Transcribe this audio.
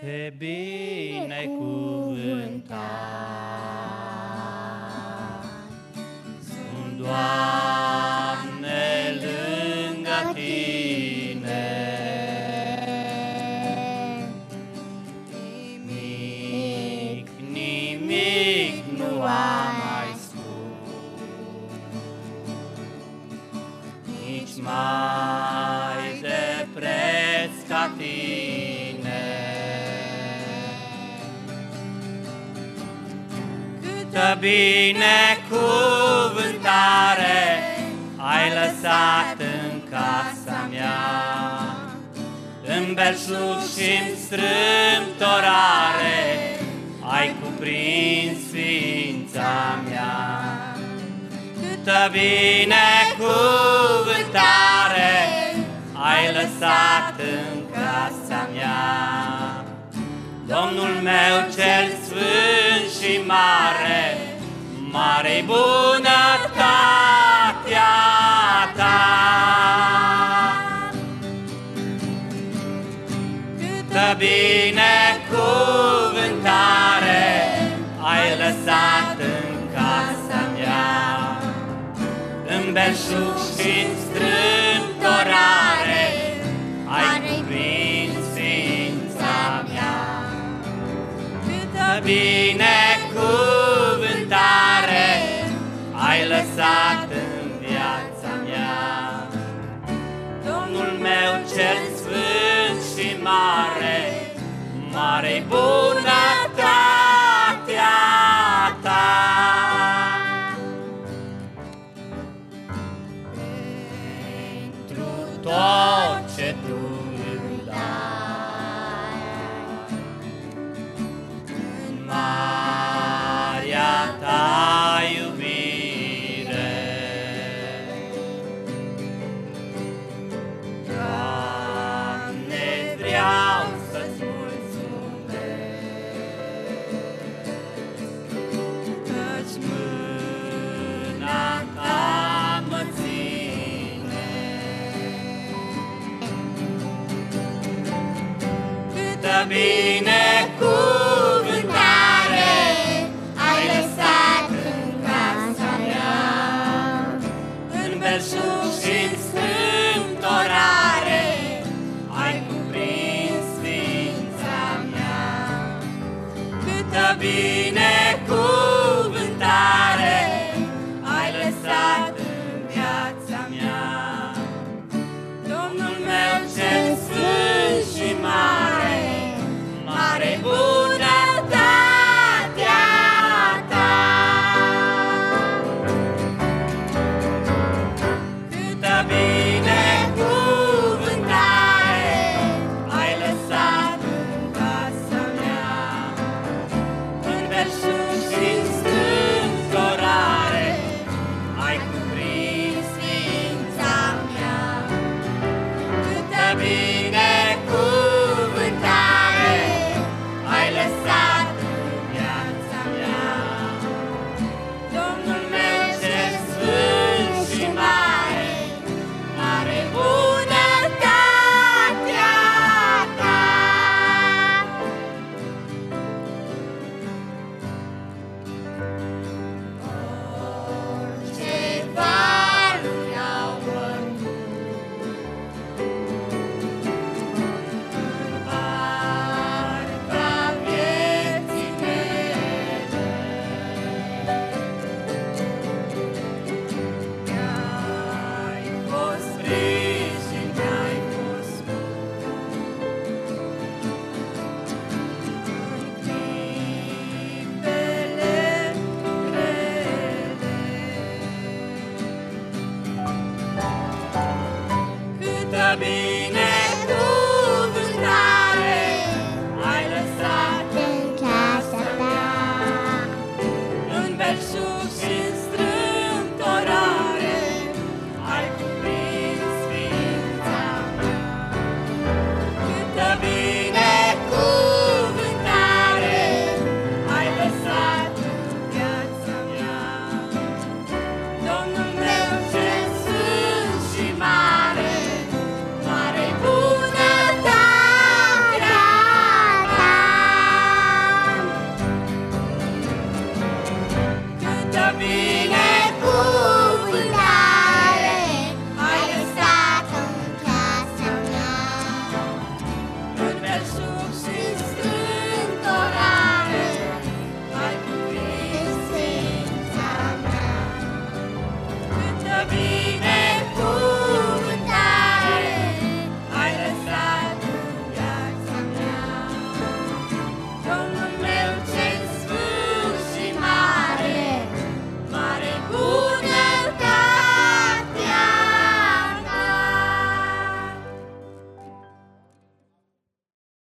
Te binecuvântat sunt, Doamne, lângă Tine. Nimic nu am mai scump, nici mai de preț ca Tine. Câtă binecuvântare ai lăsat în casa mea, în belșug și-n strâmtorare ai cuprins ființa mea. Câtă binecuvântare ai lăsat în casa mea, Domnul meu cel sfânt și mare, mare-i bunătatea Ta. Câtă binecuvântare ai lăsat în casa mea, în belșug și-n strâmtorare ai cuprins ființa mea. Câtă binecuvântare ai lăsat în viața mea, Domnul meu cel sfânt și mare, mare-i bunătatea Ta. Pentru tot ce Tu îmi dai, în marea Ta iubire, Doamne, vreau să-ți mulțumesc, căci mâna Ta mă ține. Câtă binecuvântare ai lăsat în casa mea, în belșug și-n strâmtorare ai cuprins ființa mea. Câtă binecuvântare ai lăsat în viața mea, Domnul meu cel sfânt și mare, mare bunătatea Ta. Câtă binecuvântare ai lăsat în casa mea, în belșug bine